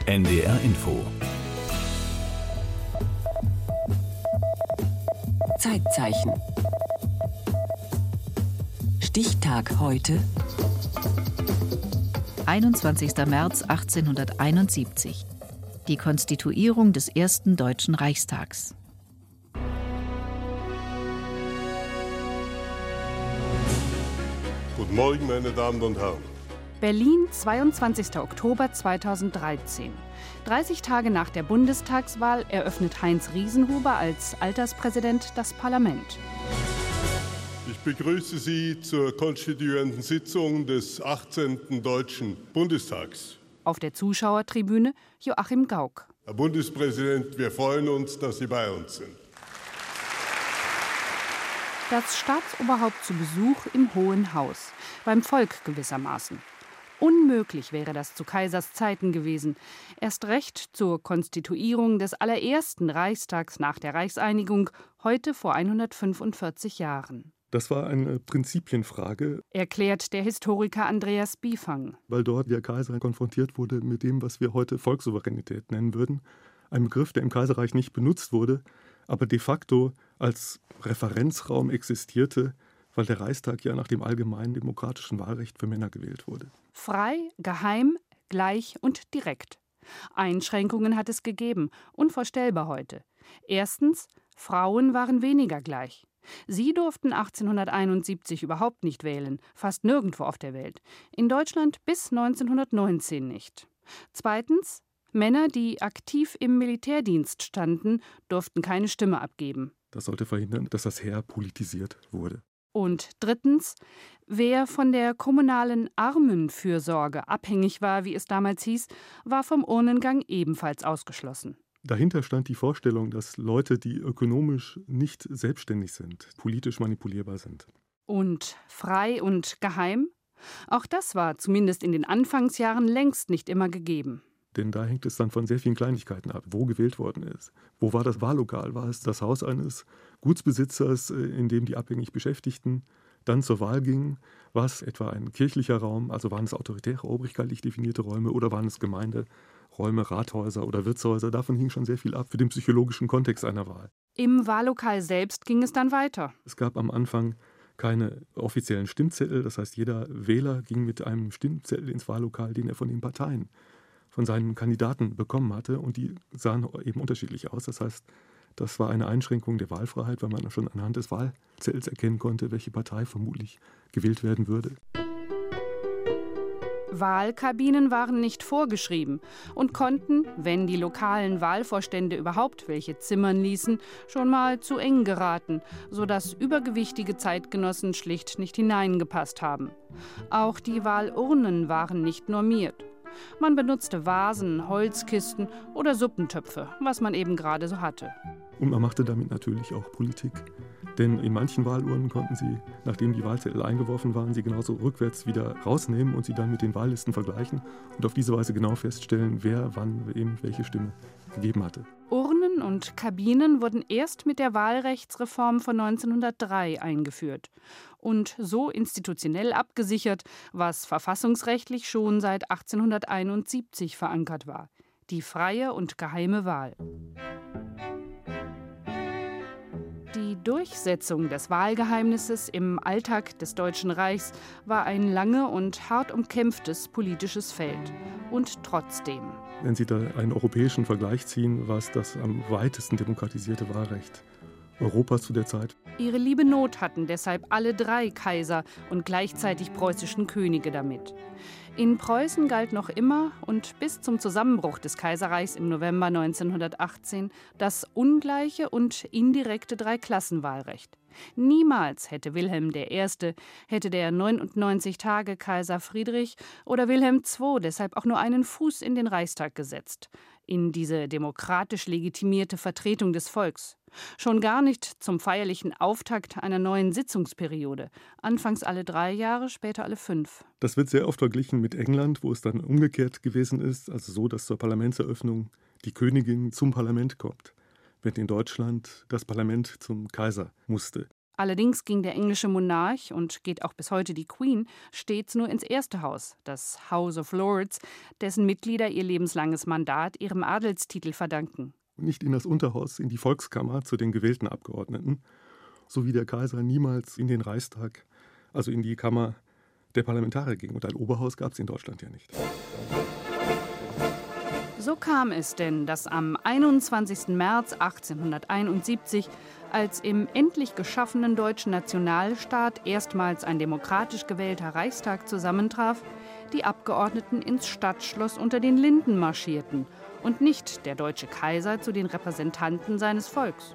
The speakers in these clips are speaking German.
NDR Info. Zeitzeichen. Stichtag heute. 21. März 1871. Die Konstituierung des ersten Deutschen Reichstags. Guten Morgen, meine Damen und Herren. Berlin, 22. Oktober 2013. 30 Tage nach der Bundestagswahl eröffnet Heinz Riesenhuber als Alterspräsident das Parlament. Ich begrüße Sie zur konstituierenden Sitzung des 18. Deutschen Bundestags. Auf der Zuschauertribüne Joachim Gauck. Herr Bundespräsident, wir freuen uns, dass Sie bei uns sind. Das Staatsoberhaupt zu Besuch im Hohen Haus, beim Volk gewissermaßen. Unmöglich wäre das zu Kaisers Zeiten gewesen. Erst recht zur Konstituierung des allerersten Reichstags nach der Reichseinigung, heute vor 145 Jahren. Das war eine Prinzipienfrage, Erklärt der Historiker Andreas Biefang. weil dort der Kaiser konfrontiert wurde mit dem, was wir heute Volkssouveränität nennen würden. Ein Begriff, der im Kaiserreich nicht benutzt wurde, aber de facto als Referenzraum existierte, weil der Reichstag ja nach dem allgemeinen demokratischen Wahlrecht für Männer gewählt wurde. Frei, geheim, gleich und direkt. Einschränkungen hat es gegeben, unvorstellbar heute. Erstens, Frauen waren weniger gleich. Sie durften 1871 überhaupt nicht wählen, fast nirgendwo auf der Welt. In Deutschland bis 1919 nicht. Zweitens, Männer, die aktiv im Militärdienst standen, durften keine Stimme abgeben. Das sollte verhindern, dass das Heer politisiert wurde. Und drittens, wer von der kommunalen Armenfürsorge abhängig war, wie es damals hieß, war vom Urnengang ebenfalls ausgeschlossen. Dahinter stand die Vorstellung, dass Leute, die ökonomisch nicht selbstständig sind, politisch manipulierbar sind. Und frei und geheim? Auch das war zumindest in den Anfangsjahren längst nicht immer gegeben. Denn da hängt es dann von sehr vielen Kleinigkeiten ab, wo gewählt worden ist. Wo war das Wahllokal? War es das Haus eines Gutsbesitzers, in dem die abhängig Beschäftigten dann zur Wahl gingen? War es etwa ein kirchlicher Raum, also waren es autoritäre, obrigkeitlich definierte Räume oder waren es Gemeinderäume, Rathäuser oder Wirtshäuser? Davon hing schon sehr viel ab für den psychologischen Kontext einer Wahl. Im Wahllokal selbst ging es dann weiter. Es gab am Anfang keine offiziellen Stimmzettel, das heißt, jeder Wähler ging mit einem Stimmzettel ins Wahllokal, den er von den Parteien, von seinen Kandidaten bekommen hatte, und die sahen eben unterschiedlich aus. Das heißt, das war eine Einschränkung der Wahlfreiheit, weil man schon anhand des Wahlzettels erkennen konnte, welche Partei vermutlich gewählt werden würde. Wahlkabinen waren nicht vorgeschrieben und konnten, wenn die lokalen Wahlvorstände überhaupt welche zimmern ließen, schon mal zu eng geraten, sodass übergewichtige Zeitgenossen schlicht nicht hineingepasst haben. Auch die Wahlurnen waren nicht normiert. Man benutzte Vasen, Holzkisten oder Suppentöpfe, was man eben gerade so hatte. Und man machte damit natürlich auch Politik. Denn in manchen Wahlurnen konnten sie, nachdem die Wahlzettel eingeworfen waren, sie genauso rückwärts wieder rausnehmen und sie dann mit den Wahllisten vergleichen und auf diese Weise genau feststellen, wer wann wem welche Stimme gegeben hatte. Urnen und Kabinen wurden erst mit der Wahlrechtsreform von 1903 eingeführt und so institutionell abgesichert, was verfassungsrechtlich schon seit 1871 verankert war: die freie und geheime Wahl. Die Durchsetzung des Wahlgeheimnisses im Alltag des Deutschen Reichs war ein lange und hart umkämpftes politisches Feld. Und trotzdem. Wenn Sie da einen europäischen Vergleich ziehen, war es das am weitesten demokratisierte Wahlrecht Europas zu der Zeit. Ihre liebe Not hatten deshalb alle drei Kaiser und gleichzeitig preußischen Könige damit. In Preußen galt noch immer und bis zum Zusammenbruch des Kaiserreichs im November 1918 das ungleiche und indirekte Dreiklassenwahlrecht. Niemals hätte Wilhelm I., hätte der 99-Tage-Kaiser Friedrich oder Wilhelm II. Deshalb auch nur einen Fuß in den Reichstag gesetzt, in diese demokratisch legitimierte Vertretung des Volks. Schon gar nicht zum feierlichen Auftakt einer neuen Sitzungsperiode. Anfangs alle 3 Jahre, später alle 5. Das wird sehr oft verglichen mit England, wo es dann umgekehrt gewesen ist, also so, dass zur Parlamentseröffnung die Königin zum Parlament kommt, während in Deutschland das Parlament zum Kaiser musste. Allerdings ging der englische Monarch und geht auch bis heute die Queen stets nur ins erste Haus, das House of Lords, dessen Mitglieder ihr lebenslanges Mandat ihrem Adelstitel verdanken. Nicht in das Unterhaus, in die Volkskammer zu den gewählten Abgeordneten, so wie der Kaiser niemals in den Reichstag, also in die Kammer der Parlamentarier ging. Und ein Oberhaus gab es in Deutschland ja nicht. So kam es denn, dass am 21. März 1871, als im endlich geschaffenen deutschen Nationalstaat erstmals ein demokratisch gewählter Reichstag zusammentraf, die Abgeordneten ins Stadtschloss unter den Linden marschierten und nicht der deutsche Kaiser zu den Repräsentanten seines Volks.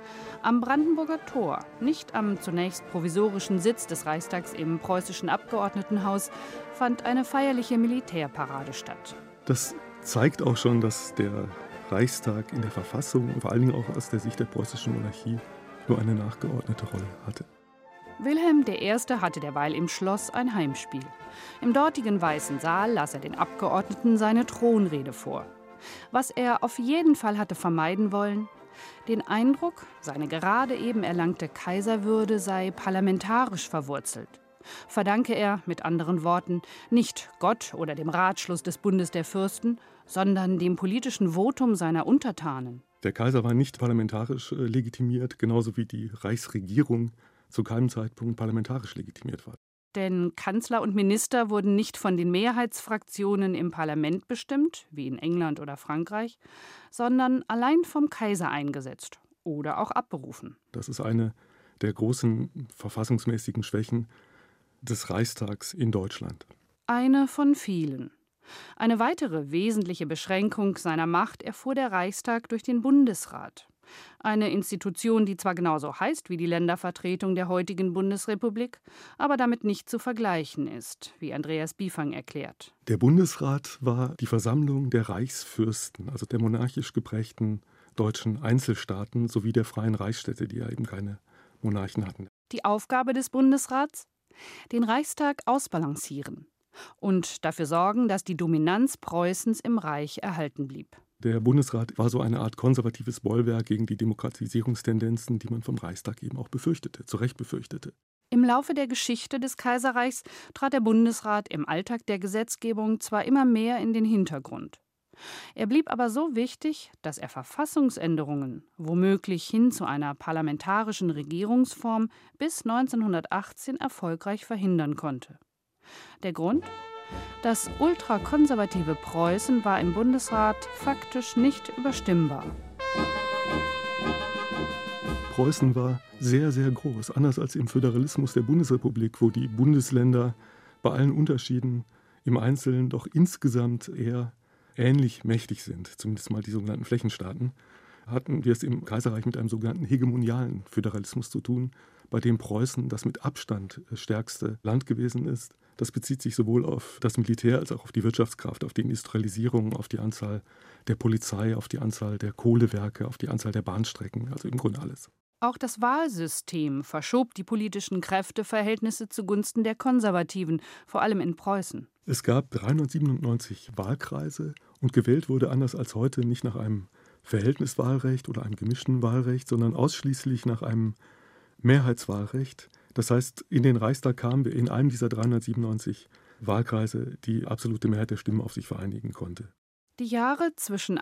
Am Brandenburger Tor, nicht am zunächst provisorischen Sitz des Reichstags im preußischen Abgeordnetenhaus, fand eine feierliche Militärparade statt. Das zeigt auch schon, dass der Reichstag in der Verfassung und vor allen Dingen auch aus der Sicht der preußischen Monarchie nur eine nachgeordnete Rolle hatte. Wilhelm I. hatte derweil im Schloss ein Heimspiel. Im dortigen Weißen Saal las er den Abgeordneten seine Thronrede vor. Was er auf jeden Fall hatte vermeiden wollen: den Eindruck, seine gerade eben erlangte Kaiserwürde sei parlamentarisch verwurzelt. Verdanke er, mit anderen Worten, nicht Gott oder dem Ratschluss des Bundes der Fürsten, sondern dem politischen Votum seiner Untertanen. Der Kaiser war nicht parlamentarisch legitimiert, genauso wie die Reichsregierung zu keinem Zeitpunkt parlamentarisch legitimiert war. Denn Kanzler und Minister wurden nicht von den Mehrheitsfraktionen im Parlament bestimmt, wie in England oder Frankreich, sondern allein vom Kaiser eingesetzt oder auch abberufen. Das ist eine der großen verfassungsmäßigen Schwächen des Reichstags in Deutschland. Eine von vielen. Eine weitere wesentliche Beschränkung seiner Macht erfuhr der Reichstag durch den Bundesrat. Eine Institution, die zwar genauso heißt wie die Ländervertretung der heutigen Bundesrepublik, aber damit nicht zu vergleichen ist, wie Andreas Biefang erklärt. Der Bundesrat war die Versammlung der Reichsfürsten, also der monarchisch geprägten deutschen Einzelstaaten sowie der freien Reichsstädte, die ja eben keine Monarchen hatten. Die Aufgabe des Bundesrats? Den Reichstag ausbalancieren und dafür sorgen, dass die Dominanz Preußens im Reich erhalten blieb. Der Bundesrat war so eine Art konservatives Bollwerk gegen die Demokratisierungstendenzen, die man vom Reichstag eben auch befürchtete, zu Recht befürchtete. Im Laufe der Geschichte des Kaiserreichs trat der Bundesrat im Alltag der Gesetzgebung zwar immer mehr in den Hintergrund. Er blieb aber so wichtig, dass er Verfassungsänderungen, womöglich hin zu einer parlamentarischen Regierungsform, bis 1918 erfolgreich verhindern konnte. Der Grund? Das ultrakonservative Preußen war im Bundesrat faktisch nicht überstimmbar. Preußen war sehr, sehr groß, anders als im Föderalismus der Bundesrepublik, wo die Bundesländer bei allen Unterschieden im Einzelnen doch insgesamt eher ähnlich mächtig sind, zumindest mal die sogenannten Flächenstaaten, hatten wir es im Kaiserreich mit einem sogenannten hegemonialen Föderalismus zu tun, bei dem Preußen das mit Abstand stärkste Land gewesen ist. Das bezieht sich sowohl auf das Militär als auch auf die Wirtschaftskraft, auf die Industrialisierung, auf die Anzahl der Polizei, auf die Anzahl der Kohlewerke, auf die Anzahl der Bahnstrecken, also im Grunde alles. Auch das Wahlsystem verschob die politischen Kräfteverhältnisse zugunsten der Konservativen, vor allem in Preußen. Es gab 397 Wahlkreise und gewählt wurde anders als heute nicht nach einem Verhältniswahlrecht oder einem gemischten Wahlrecht, sondern ausschließlich nach einem Mehrheitswahlrecht. Das heißt, in den Reichstag kamen wir in einem dieser 397 Wahlkreise, die absolute Mehrheit der Stimmen auf sich vereinigen konnte. Die Jahre zwischen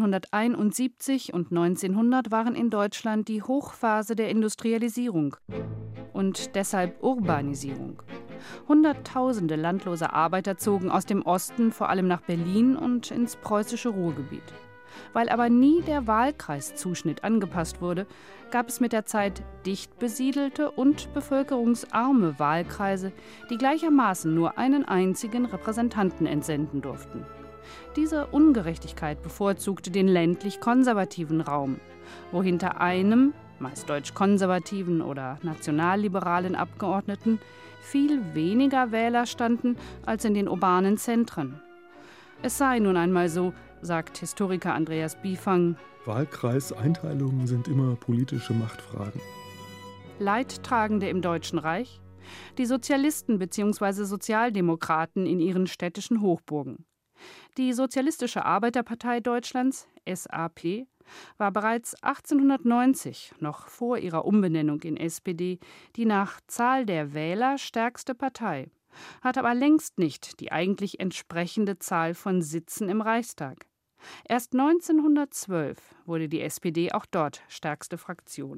1871 und 1900 waren in Deutschland die Hochphase der Industrialisierung und deshalb Urbanisierung. Hunderttausende landlose Arbeiter zogen aus dem Osten vor allem nach Berlin und ins preußische Ruhrgebiet. Weil aber nie der Wahlkreiszuschnitt angepasst wurde, gab es mit der Zeit dicht besiedelte und bevölkerungsarme Wahlkreise, die gleichermaßen nur einen einzigen Repräsentanten entsenden durften. Diese Ungerechtigkeit bevorzugte den ländlich-konservativen Raum, wo hinter einem, meist deutsch-konservativen oder nationalliberalen Abgeordneten, viel weniger Wähler standen als in den urbanen Zentren. Es sei nun einmal so, sagt Historiker Andreas Biefang. Wahlkreiseinteilungen sind immer politische Machtfragen. Leidtragende im Deutschen Reich? Die Sozialisten bzw. Sozialdemokraten in ihren städtischen Hochburgen. Die Sozialistische Arbeiterpartei Deutschlands, SAP, war bereits 1890, noch vor ihrer Umbenennung in SPD, die nach Zahl der Wähler stärkste Partei, hat aber längst nicht die eigentlich entsprechende Zahl von Sitzen im Reichstag. Erst 1912 wurde die SPD auch dort stärkste Fraktion.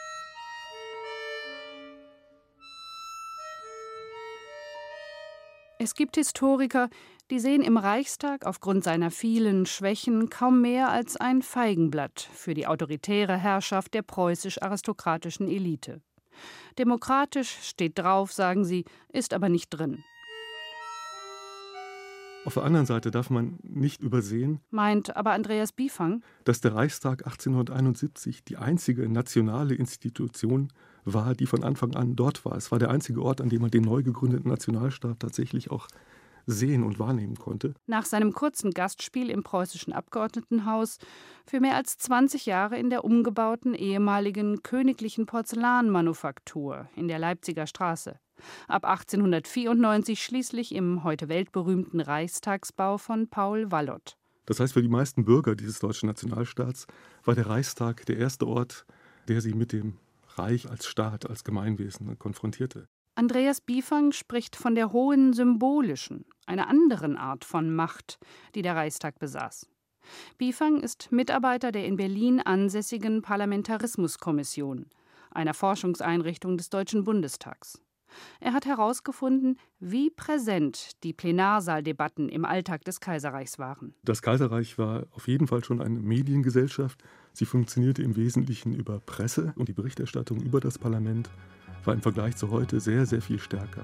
Es gibt Historiker, die sehen im Reichstag aufgrund seiner vielen Schwächen kaum mehr als ein Feigenblatt für die autoritäre Herrschaft der preußisch-aristokratischen Elite. Demokratisch steht drauf, sagen sie, ist aber nicht drin. Auf der anderen Seite darf man nicht übersehen, Meint aber Andreas Biefang, dass der Reichstag 1871 die einzige nationale Institution war, die von Anfang an dort war. Es war der einzige Ort, an dem man den neu gegründeten Nationalstaat tatsächlich auch sehen und wahrnehmen konnte. nach seinem kurzen Gastspiel im preußischen Abgeordnetenhaus für mehr als 20 Jahre in der umgebauten ehemaligen königlichen Porzellanmanufaktur in der Leipziger Straße. Ab 1894 schließlich im heute weltberühmten Reichstagsbau von Paul Wallot. Das heißt, für die meisten Bürger dieses deutschen Nationalstaats war der Reichstag der erste Ort, der sie mit dem Reich als Staat, als Gemeinwesen konfrontierte. Andreas Biefang spricht von der hohen symbolischen, einer anderen Art von Macht, die der Reichstag besaß. Biefang ist Mitarbeiter der in Berlin ansässigen Parlamentarismuskommission, einer Forschungseinrichtung des Deutschen Bundestags. Er hat herausgefunden, wie präsent die Plenarsaal-Debatten im Alltag des Kaiserreichs waren. Das Kaiserreich war auf jeden Fall schon eine Mediengesellschaft. Sie funktionierte im Wesentlichen über Presse und die Berichterstattung über das Parlament war im Vergleich zu heute sehr, sehr viel stärker.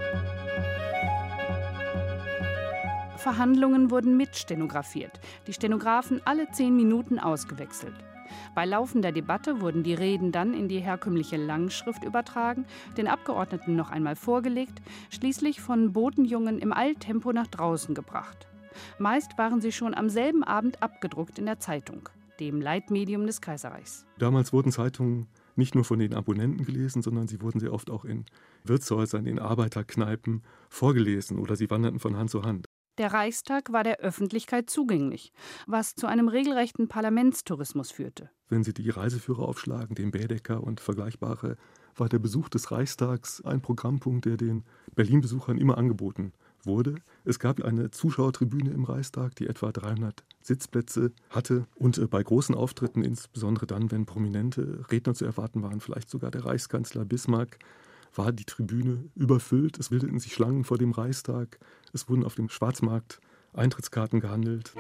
Verhandlungen wurden mitstenografiert, die Stenografen alle 10 Minuten ausgewechselt. Bei laufender Debatte wurden die Reden dann in die herkömmliche Langschrift übertragen, den Abgeordneten noch einmal vorgelegt, schließlich von Botenjungen im Eiltempo nach draußen gebracht. Meist waren sie schon am selben Abend abgedruckt in der Zeitung, dem Leitmedium des Kaiserreichs. Damals wurden Zeitungen nicht nur von den Abonnenten gelesen, sondern sie wurden sehr oft auch in Wirtshäusern, in Arbeiterkneipen vorgelesen oder sie wanderten von Hand zu Hand. Der Reichstag war der Öffentlichkeit zugänglich, was zu einem regelrechten Parlamentstourismus führte. Wenn Sie die Reiseführer aufschlagen, den Baedeker und vergleichbare, war der Besuch des Reichstags ein Programmpunkt, der den Berlin-Besuchern immer angeboten wurde. Es gab eine Zuschauertribüne im Reichstag, die etwa 300 Sitzplätze hatte. Und bei großen Auftritten, insbesondere dann, wenn prominente Redner zu erwarten waren, vielleicht sogar der Reichskanzler Bismarck, war die Tribüne überfüllt. Es bildeten sich Schlangen vor dem Reichstag. Es wurden auf dem Schwarzmarkt Eintrittskarten gehandelt.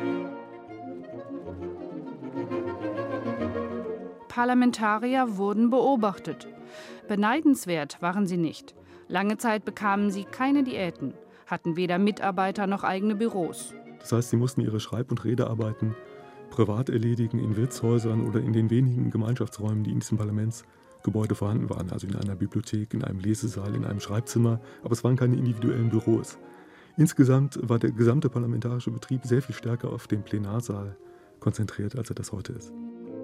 Parlamentarier wurden beobachtet. Beneidenswert waren sie nicht. Lange Zeit bekamen sie keine Diäten, hatten weder Mitarbeiter noch eigene Büros. Das heißt, sie mussten ihre Schreib- und Redearbeiten privat erledigen, in Wirtshäusern oder in den wenigen Gemeinschaftsräumen, die in diesem Parlamentsgebäude vorhanden waren. Also in einer Bibliothek, in einem Lesesaal, in einem Schreibzimmer. Aber es waren keine individuellen Büros. Insgesamt war der gesamte parlamentarische Betrieb sehr viel stärker auf den Plenarsaal konzentriert, als er das heute ist.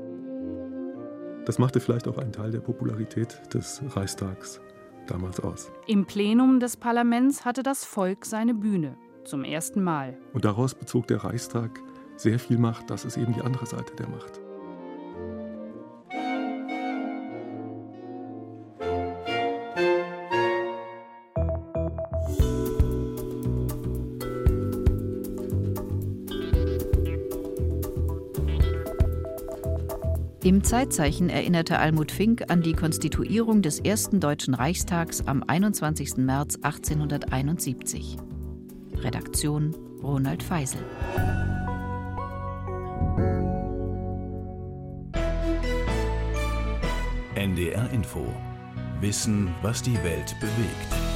Das machte vielleicht auch einen Teil der Popularität des Reichstags damals aus. Im Plenum des Parlaments hatte das Volk seine Bühne, zum ersten Mal. Und daraus bezog der Reichstag sehr viel Macht. Das ist eben die andere Seite der Macht. Im Zeitzeichen erinnerte Almut Fink an die Konstituierung des ersten Deutschen Reichstags am 21. März 1871. Redaktion Ronald Feisel. NDR Info. Wissen, was die Welt bewegt.